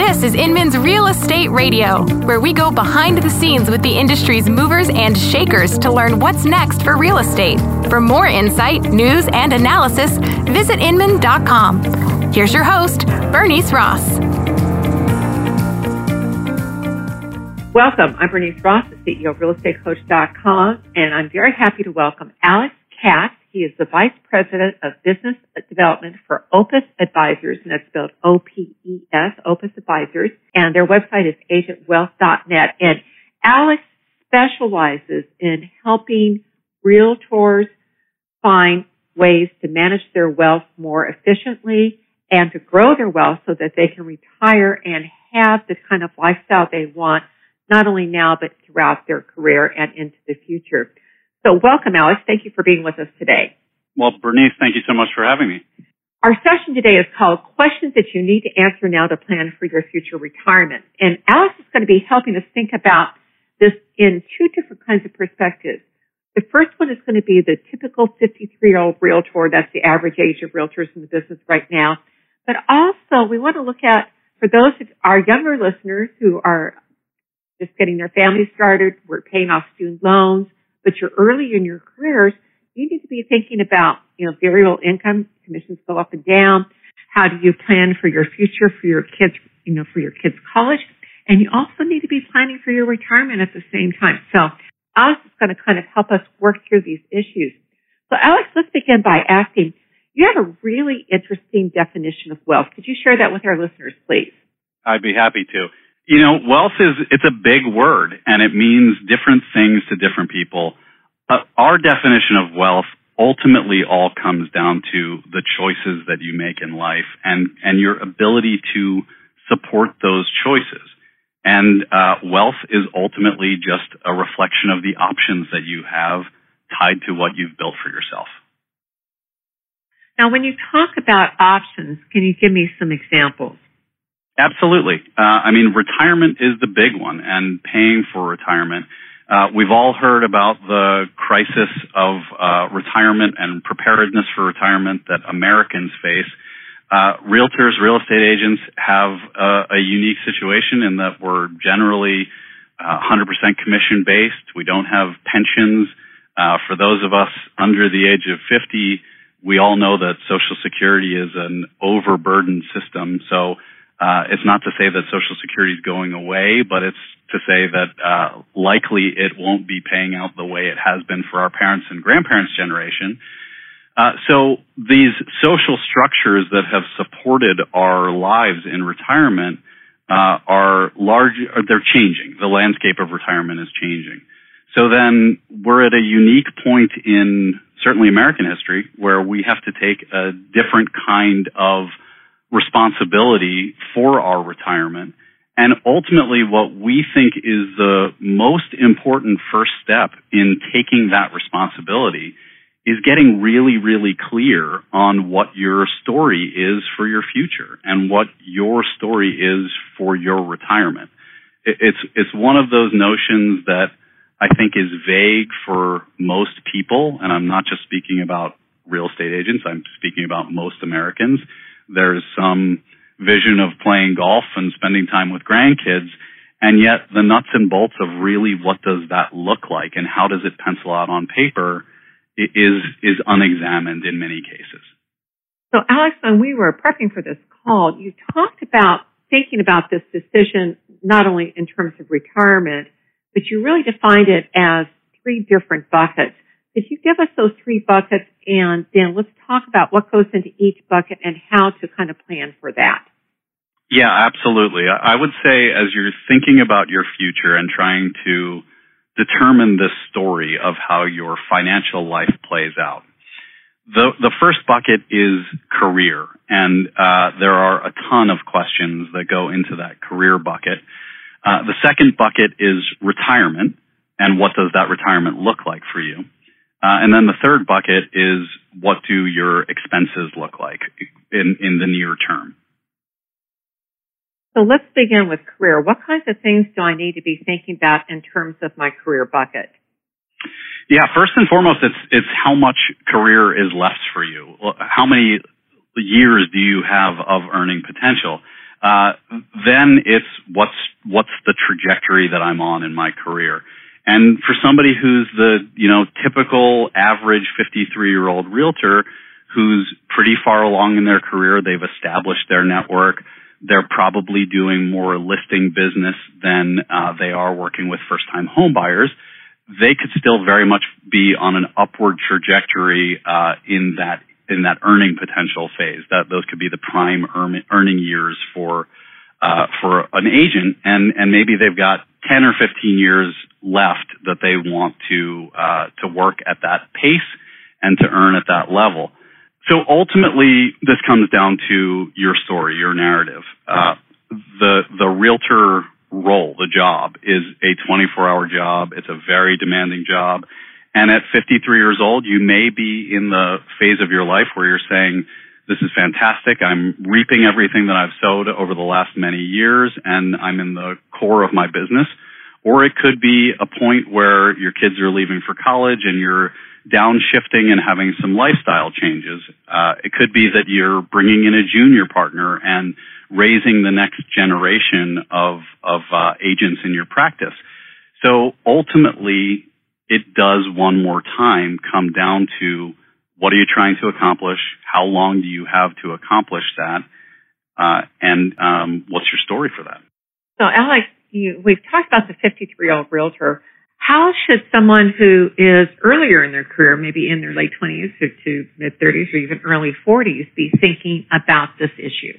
This is Inman's Real Estate Radio, where we go behind the scenes with the industry's movers and shakers to learn what's next for real estate. For more insight, news, and analysis, visit Inman.com. Here's your host, Bernice Ross. Welcome. I'm Bernice Ross, the CEO of RealEstateCoach.com, and I'm very happy to welcome Alex Katz. He is the Vice President of Business Development for Opus Advisors, and that's spelled O-P-E-S, Opus Advisors, and their website is agentwealth.net. And Alex specializes in helping realtors find ways to manage their wealth more efficiently and to grow their wealth so that they can retire and have the kind of lifestyle they want, not only now but throughout their career and into the future. So welcome, Alex. Thank you for being with us today. Well, Bernice, thank you so much for having me. Our session today is called Questions That You Need to Answer Now to Plan for Your Future Retirement. And Alex is going to be helping us think about this in two different kinds of perspectives. The first one is going to be the typical 53-year-old realtor. That's the average age of realtors in the business right now. But also, we want to look at, for those of our younger listeners who are just getting their families started, we're paying off student loans, but you're early in your careers, you need to be thinking about, variable income, commissions go up and down. How do you plan for your future, for your kids, for your kids' college? And you also need to be planning for your retirement at the same time. So Alex is going to kind of help us work through these issues. So Alex, let's begin by asking, you have a really interesting definition of wealth. Could you share that with our listeners, please? I'd be happy to. Wealth it's a big word, and it means different things to different people. Our definition of wealth ultimately all comes down to the choices that you make in life and your ability to support those choices. And wealth is ultimately just a reflection of the options that you have tied to what you've built for yourself. Now, when you talk about options, can you give me some examples? Absolutely. Retirement is the big one, and paying for retirement. We've all heard about the crisis of retirement and preparedness for retirement that Americans face. Realtors, real estate agents have a unique situation in that we're generally 100% commission-based. We don't have pensions. For those of us under the age of 50, we all know that Social Security is an overburdened system. So it's not to say that Social Security is going away, but it's to say that likely it won't be paying out the way it has been for our parents' and grandparents' generation. So these social structures that have supported our lives in retirement are large. They're changing. The landscape of retirement is changing. So then we're at a unique point in certainly American history where we have to take a different kind of responsibility for our retirement. And ultimately, what we think is the most important first step in taking that responsibility is getting really, really clear on what your story is for your future and what your story is for your retirement. It's one of those notions that I think is vague for most people, and I'm not just speaking about real estate agents, I'm speaking about most Americans. There's some vision of playing golf and spending time with grandkids, and yet the nuts and bolts of really what does that look like and how does it pencil out on paper is unexamined in many cases. So Alex, when we were prepping for this call, you talked about thinking about this decision not only in terms of retirement, but you really defined it as three different buckets. Could you give us those three buckets, and then let's talk about what goes into each bucket and how to kind of plan for that? Yeah, absolutely. I would say as you're thinking about your future and trying to determine the story of how your financial life plays out, the first bucket is career, and there are a ton of questions that go into that career bucket. The second bucket is retirement, and what does that retirement look like for you? And then the third bucket is what do your expenses look like in the near term? So let's begin with career. What kinds of things do I need to be thinking about in terms of my career bucket? Yeah, first and foremost, it's how much career is left for you. How many years do you have of earning potential? then it's what's the trajectory that I'm on in my career. And for somebody who's the, typical average 53-year-old realtor who's pretty far along in their career, they've established their network, they're probably doing more listing business than they are working with first-time home buyers, they could still very much be on an upward trajectory in that earning potential phase. Those could be the prime earning years for an agent, and maybe they've got 10 or 15 years left that they want to work at that pace and to earn at that level. So ultimately, this comes down to your story, your narrative. The realtor role, the job, is a 24-hour job. It's a very demanding job. And at 53 years old, you may be in the phase of your life where you're saying, this is fantastic. I'm reaping everything that I've sowed over the last many years, and I'm in the core of my business. Or it could be a point where your kids are leaving for college and you're downshifting and having some lifestyle changes. It could be that you're bringing in a junior partner and raising the next generation of agents in your practice. So ultimately, it does one more time come down to what are you trying to accomplish? How long do you have to accomplish that? And what's your story for that? So, Alex, we've talked about the 53-year-old realtor. How should someone who is earlier in their career, maybe in their late 20s to mid-30s or even early 40s, be thinking about this issue?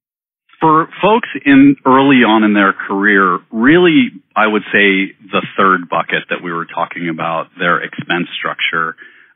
For folks early on in their career, really, I would say the third bucket that we were talking about, their expense structure,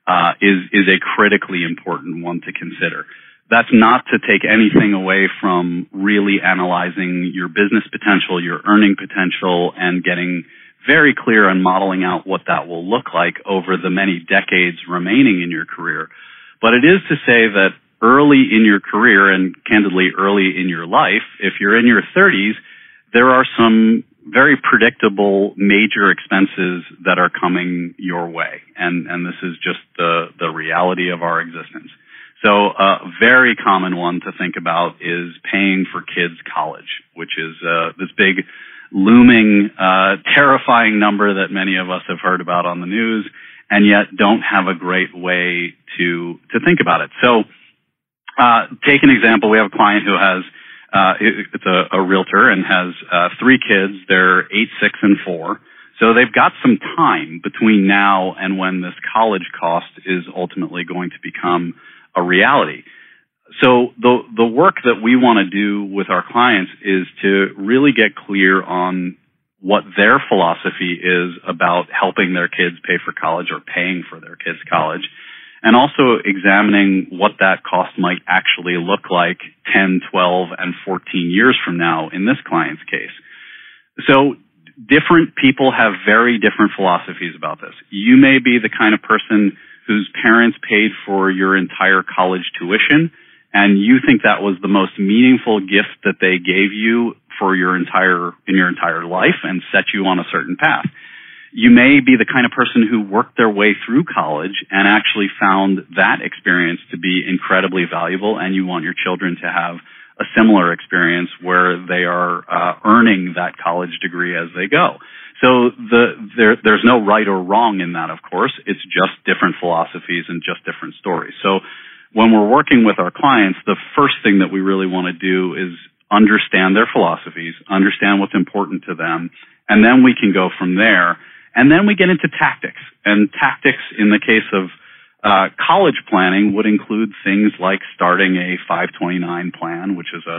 is a critically important one to consider. That's not to take anything away from really analyzing your business potential, your earning potential, and getting very clear on modeling out what that will look like over the many decades remaining in your career. But it is to say that early in your career, and candidly early in your life, if you're in your 30s, there are some very predictable major expenses that are coming your way. And this is just the reality of our existence. So a very common one to think about is paying for kids' college, which is this big looming, terrifying number that many of us have heard about on the news and yet don't have a great way to think about it. So take an example. We have a client who has it's a realtor and has 3 kids. They're 8, 6, and 4. So they've got some time between now and when this college cost is ultimately going to become a reality. So the work that we want to do with our clients is to really get clear on what their philosophy is about helping their kids pay for college or paying for their kids' college, and also examining what that cost might actually look like 10, 12, and 14 years from now in this client's case. So different people have very different philosophies about this. You may be the kind of person whose parents paid for your entire college tuition, and you think that was the most meaningful gift that they gave you for your entire life and set you on a certain path. You may be the kind of person who worked their way through college and actually found that experience to be incredibly valuable, and you want your children to have a similar experience where they are earning that college degree as they go. So there's no right or wrong in that, of course. It's just different philosophies and just different stories. So when we're working with our clients, the first thing that we really want to do is understand their philosophies, understand what's important to them, and then we can go from there. And then we get into tactics. And tactics in the case of college planning would include things like starting a 529 plan, which is a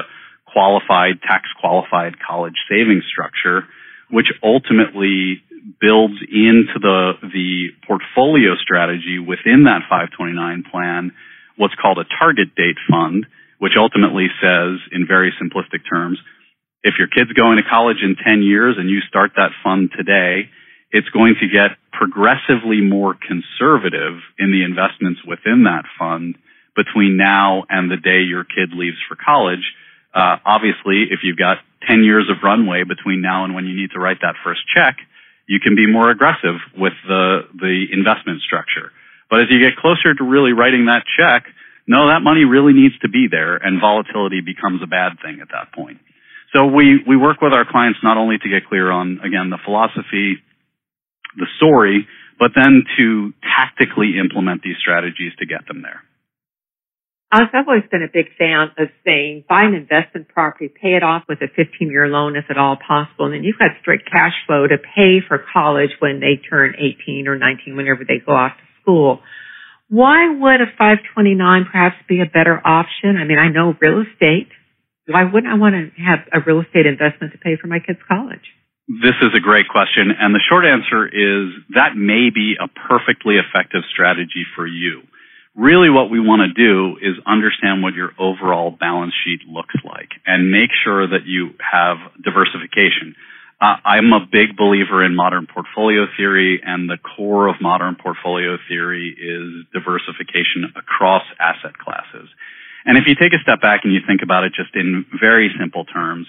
tax-qualified college savings structure, which ultimately builds into the portfolio strategy within that 529 plan what's called a target date fund, which ultimately says, in very simplistic terms, if your kid's going to college in 10 years and you start that fund today, it's going to get progressively more conservative in the investments within that fund between now and the day your kid leaves for college. Obviously, if you've got 10 years of runway between now and when you need to write that first check, you can be more aggressive with the investment structure. But as you get closer to really writing that check, no, that money really needs to be there, and volatility becomes a bad thing at that point. So we work with our clients not only to get clear on, again, the philosophy, the story, but then to tactically implement these strategies to get them there. I've always been a big fan of saying, buy an investment property, pay it off with a 15-year loan if at all possible, and then you've got straight cash flow to pay for college when they turn 18 or 19, whenever they go off to school. Why would a 529 perhaps be a better option? I mean, I know real estate. Why wouldn't I want to have a real estate investment to pay for my kids' college? This is a great question, and the short answer is that may be a perfectly effective strategy for you. Really what we want to do is understand what your overall balance sheet looks like and make sure that you have diversification. I'm a big believer in modern portfolio theory, and the core of modern portfolio theory is diversification across asset classes. And if you take a step back and you think about it just in very simple terms,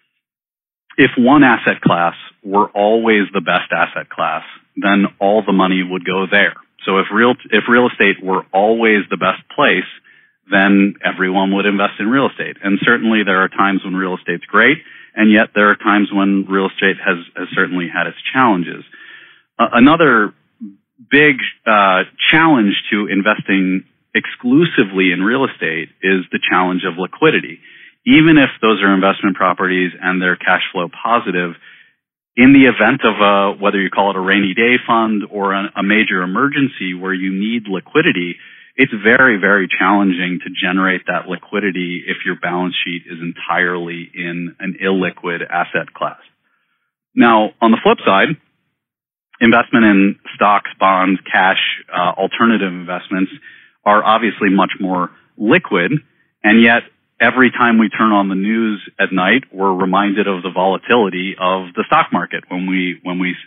if one asset class were always the best asset class, then all the money would go there. So if real estate were always the best place, then everyone would invest in real estate. And certainly there are times when real estate's great, and yet there are times when real estate has certainly had its challenges. Another big challenge to investing exclusively in real estate is the challenge of liquidity. Even if those are investment properties and they're cash flow positive, in the event of whether you call it a rainy day fund or a major emergency where you need liquidity, it's very, very challenging to generate that liquidity if your balance sheet is entirely in an illiquid asset class. Now, on the flip side, investment in stocks, bonds, cash, alternative investments are obviously much more liquid, and yet every time we turn on the news at night, we're reminded of the volatility of the stock market when we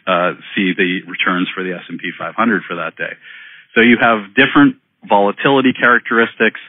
see the returns for the S&P 500 for that day. So you have different volatility characteristics,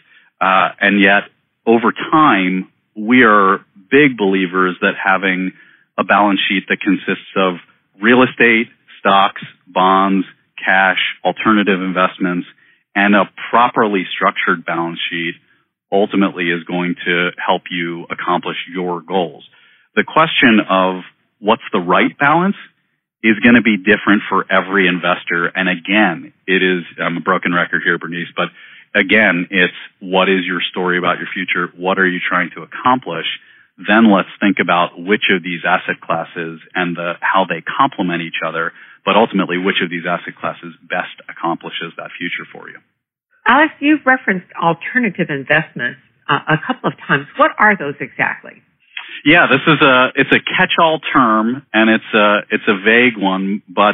and yet over time, we are big believers that having a balance sheet that consists of real estate, stocks, bonds, cash, alternative investments, and a properly structured balance sheet ultimately is going to help you accomplish your goals. The question of what's the right balance is going to be different for every investor. And again, I'm a broken record here, Bernice, but again, it's what is your story about your future? What are you trying to accomplish? Then let's think about which of these asset classes and how they complement each other, but ultimately which of these asset classes best accomplishes that future for you. Alex, you've referenced alternative investments a couple of times. What are those exactly? Yeah, it's a catch-all term, and it's a vague one, but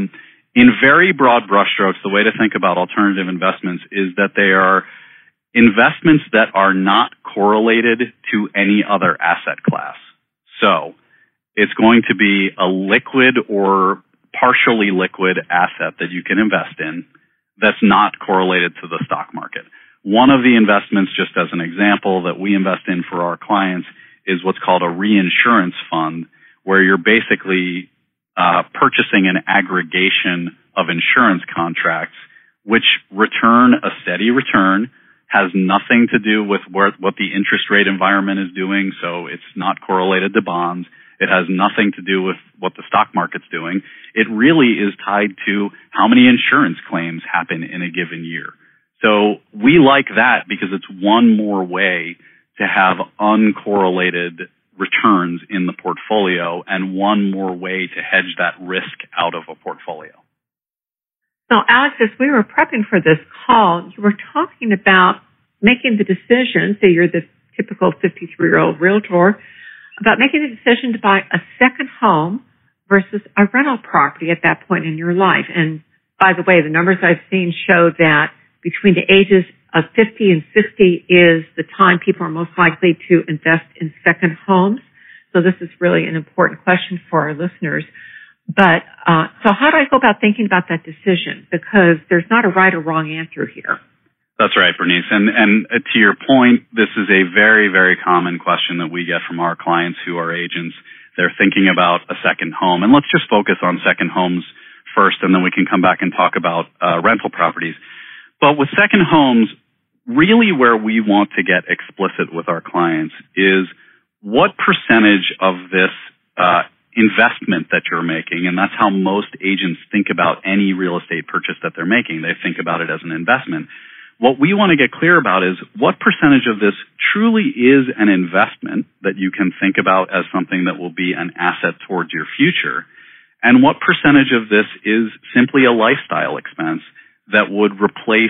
in very broad brushstrokes, the way to think about alternative investments is that they are investments that are not correlated to any other asset class. So it's going to be a liquid or partially liquid asset that you can invest in that's not correlated to the stock market. One of the investments, just as an example, that we invest in for our clients is what's called a reinsurance fund, where you're basically purchasing an aggregation of insurance contracts, which return a steady return, has nothing to do with what the interest rate environment is doing, so it's not correlated to bonds. It has nothing to do with what the stock market's doing. It really is tied to how many insurance claims happen in a given year. So we like that because it's one more way to have uncorrelated returns in the portfolio and one more way to hedge that risk out of a portfolio. So, Alex, as we were prepping for this call, you were talking about making the decision, say you're the typical 53-year-old realtor, about making the decision to buy a second home versus a rental property at that point in your life. And by the way, the numbers I've seen show that between the ages of 50 and 60 is the time people are most likely to invest in second homes. So this is really an important question for our listeners. But so how do I go about thinking about that decision? Because there's not a right or wrong answer here. That's right, Bernice. And to your point, this is a very, very common question that we get from our clients who are agents. They're thinking about a second home. And let's just focus on second homes first, and then we can come back and talk about rental properties. But with second homes, really where we want to get explicit with our clients is what percentage of this investment that you're making, and that's how most agents think about any real estate purchase that they're making. They think about it as an investment. What we want to get clear about is what percentage of this truly is an investment that you can think about as something that will be an asset towards your future, and what percentage of this is simply a lifestyle expense that would replace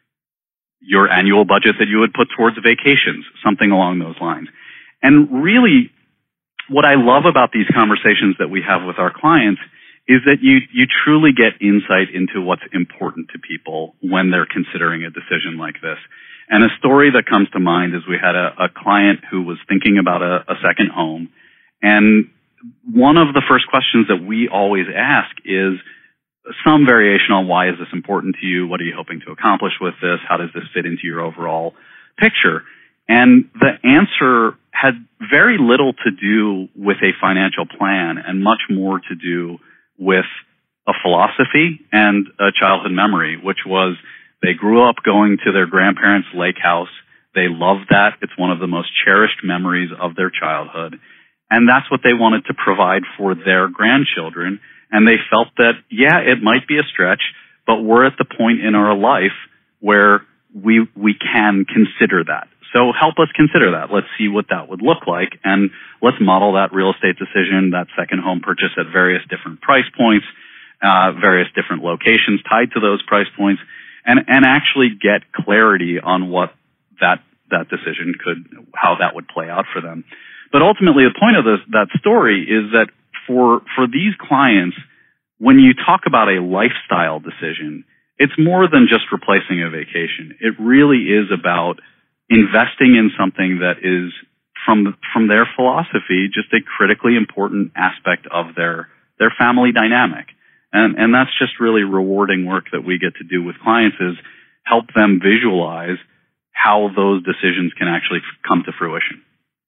your annual budget that you would put towards vacations, something along those lines. And really, what I love about these conversations that we have with our clients is that you truly get insight into what's important to people when they're considering a decision like this. And a story that comes to mind is we had a client who was thinking about a second home, and one of the first questions that we always ask is some variation on why is this important to you? What are you hoping to accomplish with this? How does this fit into your overall picture? And the answer had very little to do with a financial plan and much more to do with a philosophy and a childhood memory, which was they grew up going to their grandparents' lake house. They loved that. It's one of the most cherished memories of their childhood. And that's what they wanted to provide for their grandchildren. And they felt that, yeah, it might be a stretch, but we're at the point in our life where we can consider that. So help us consider that. Let's see what that would look like, and let's model that real estate decision, that second home purchase at various different price points, various different locations tied to those price points, and actually get clarity on what that decision how that would play out for them. But ultimately, the point of that story is that for these clients, when you talk about a lifestyle decision, it's more than just replacing a vacation. It really is about investing in something that is, from their philosophy, just a critically important aspect of their family dynamic. And that's just really rewarding work that we get to do with clients, is help them visualize how those decisions can actually come to fruition.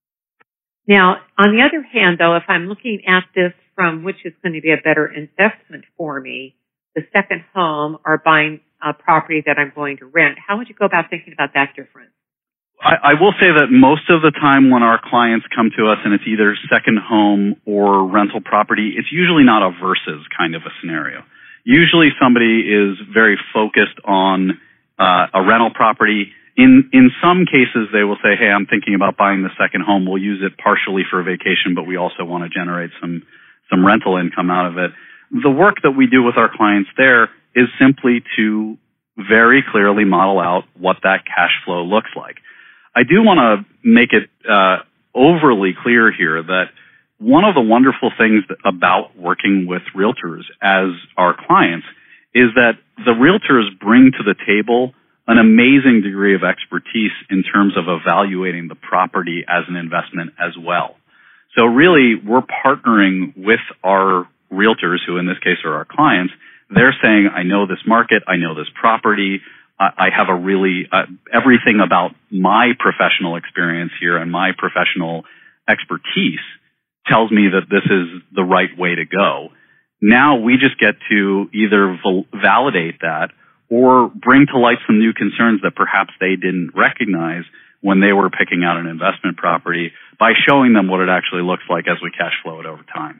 Now, on the other hand, though, if I'm looking at this from which is going to be a better investment for me, the second home or buying a property that I'm going to rent, how would you go about thinking about that difference? I will say that most of the time when our clients come to us and it's either second home or rental property, it's usually not a versus kind of a scenario. Usually somebody is very focused on a rental property. In some cases, they will say, hey, I'm thinking about buying the second home. We'll use it partially for a vacation, but we also want to generate some rental income out of it. The work that we do with our clients there is simply to very clearly model out what that cash flow looks like. I do want to make it overly clear here that one of the wonderful things about working with realtors as our clients is that the realtors bring to the table an amazing degree of expertise in terms of evaluating the property as an investment as well. So really, we're partnering with our realtors, who in this case are our clients. They're saying, I know this market, I know this property, I have a really, everything about my professional experience here and my professional expertise tells me that this is the right way to go. Now we just get to either validate that or bring to light some new concerns that perhaps they didn't recognize when they were picking out an investment property by showing them what it actually looks like as we cash flow it over time.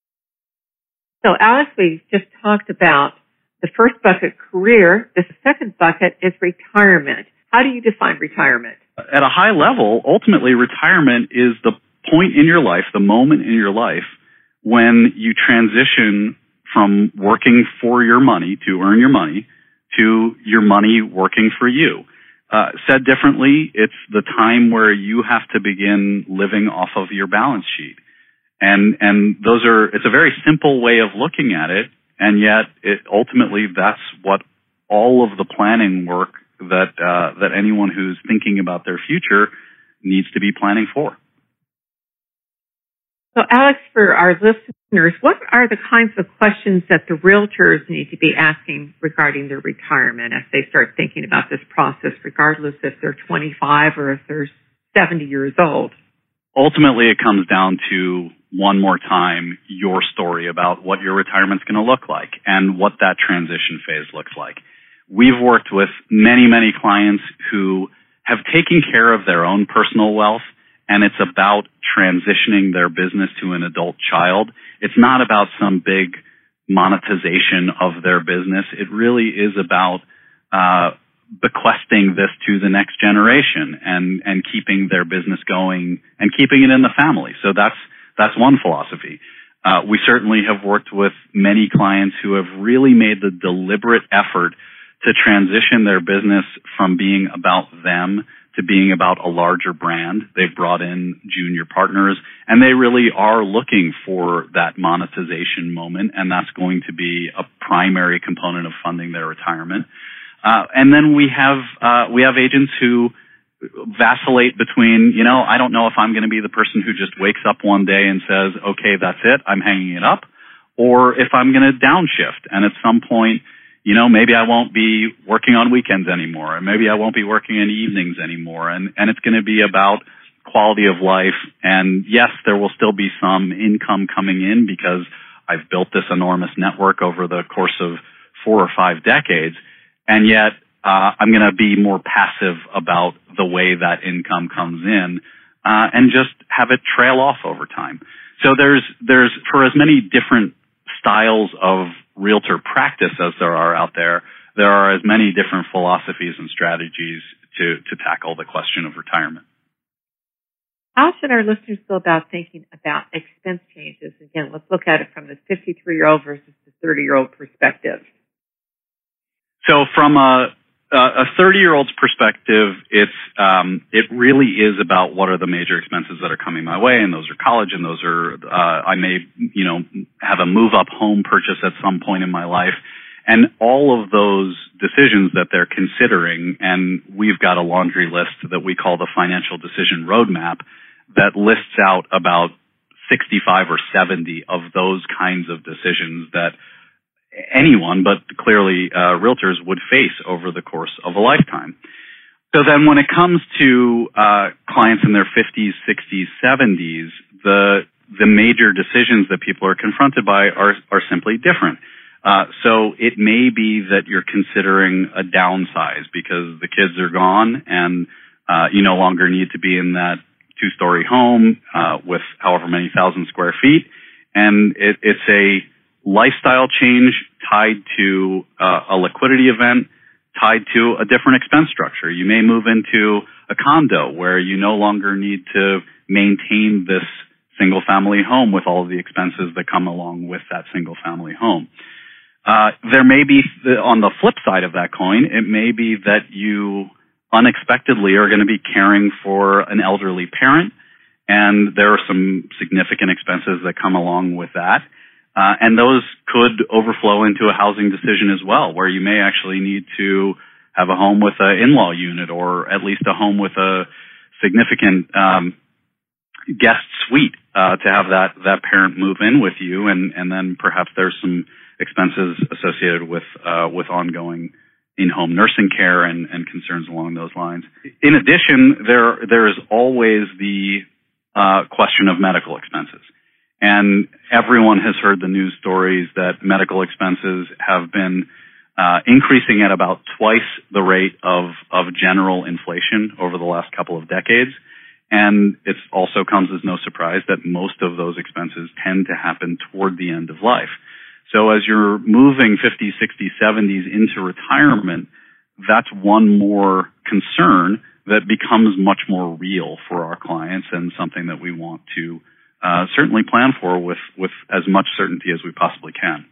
So Alex, we just talked about the first bucket, career. The second bucket is retirement. How do you define retirement? At a high level, ultimately, retirement is the point in your life, the moment in your life, when you transition from working for your money to earn your money to your money working for you. Said differently, it's the time where you have to begin living off of your balance sheet. And it's a very simple way of looking at it. And yet, ultimately, that's what all of the planning work that anyone who's thinking about their future needs to be planning for. So, Alex, for our listeners, what are the kinds of questions that the realtors need to be asking regarding their retirement as they start thinking about this process, regardless if they're 25 or if they're 70 years old? Ultimately, it comes down to, one more time, your story about what your retirement's going to look like and what that transition phase looks like. We've worked with many, many clients who have taken care of their own personal wealth and it's about transitioning their business to an adult child. It's not about some big monetization of their business. It really is about bequesting this to the next generation and keeping their business going and keeping it in the family. So that's one philosophy. We certainly have worked with many clients who have really made the deliberate effort to transition their business from being about them to being about a larger brand. They've brought in junior partners, and they really are looking for that monetization moment, and that's going to be a primary component of funding their retirement. And then we have agents who vacillate between, I don't know if I'm going to be the person who just wakes up one day and says, okay, that's it, I'm hanging it up, or if I'm going to downshift. And at some point, maybe I won't be working on weekends anymore, and maybe I won't be working in evenings anymore. And it's going to be about quality of life. And yes, there will still be some income coming in because I've built this enormous network over the course of 4 or 5 decades. And yet, I'm going to be more passive about the way that income comes in, and just have it trail off over time. So there's for as many different styles of realtor practice as there are out there, there are as many different philosophies and strategies to tackle the question of retirement. How should our listeners go about thinking about expense changes? Again, let's look at it from the 53-year-old versus the 30-year-old perspective. So from a 30-year-old's perspective, it really is about what are the major expenses that are coming my way, and those are college, and those are I may have a move-up home purchase at some point in my life, and all of those decisions that they're considering. And we've got a laundry list that we call the Financial Decision Roadmap that lists out about 65 or 70 of those kinds of decisions that anyone, but clearly realtors, would face over the course of a lifetime. So then when it comes to clients in their 50s, 60s, 70s, the major decisions that people are confronted by are simply different. So it may be that you're considering a downsize because the kids are gone and you no longer need to be in that 2-story home with however many thousand square feet. And it's a lifestyle change tied to a liquidity event, tied to a different expense structure. You may move into a condo where you no longer need to maintain this single-family home with all of the expenses that come along with that single-family home. There may be, on the flip side of that coin, it may be that you unexpectedly are going to be caring for an elderly parent, and there are some significant expenses that come along with that. And those could overflow into a housing decision as well, where you may actually need to have a home with an in-law unit, or at least a home with a significant guest suite to have that parent move in with you, and then perhaps there's some expenses associated with ongoing in-home nursing care and concerns along those lines. In addition, there is always the question of medical expenses. And everyone has heard the news stories that medical expenses have been increasing at about twice the rate of general inflation over the last couple of decades. And it also comes as no surprise that most of those expenses tend to happen toward the end of life. So as you're moving 50s, 60s, 70s into retirement, that's one more concern that becomes much more real for our clients, and something that we want to certainly plan for with as much certainty as we possibly can.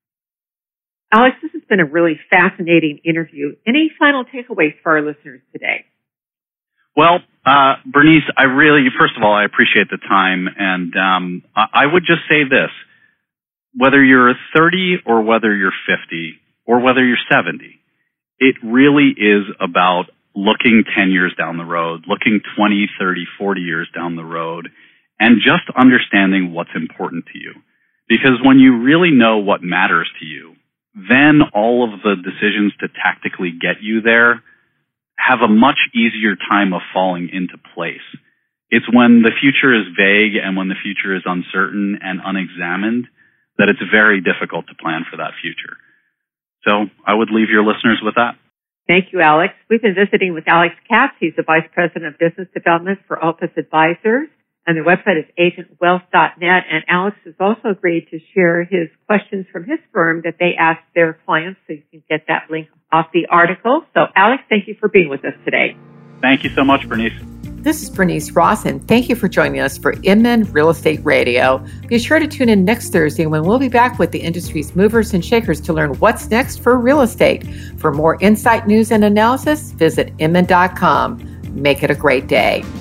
Alex, this has been a really fascinating interview. Any final takeaways for our listeners today? Well, Bernice, first of all, I appreciate the time, and I would just say this: whether you're 30 or whether you're 50 or whether you're 70, it really is about looking 10 years down the road, looking 20, 30, 40 years down the road, and just understanding what's important to you. Because when you really know what matters to you, then all of the decisions to tactically get you there have a much easier time of falling into place. It's when the future is vague and when the future is uncertain and unexamined that it's very difficult to plan for that future. So I would leave your listeners with that. Thank you, Alex. We've been visiting with Alex Katz. He's the Vice President of Business Development for Altus Advisors, and their website is agentwealth.net. And Alex has also agreed to share his questions from his firm that they ask their clients, so you can get that link off the article. So, Alex, thank you for being with us today. Thank you so much, Bernice. This is Bernice Ross, and thank you for joining us for Inman Real Estate Radio. Be sure to tune in next Thursday when we'll be back with the industry's movers and shakers to learn what's next for real estate. For more insight, news, and analysis, visit Inman.com. Make it a great day.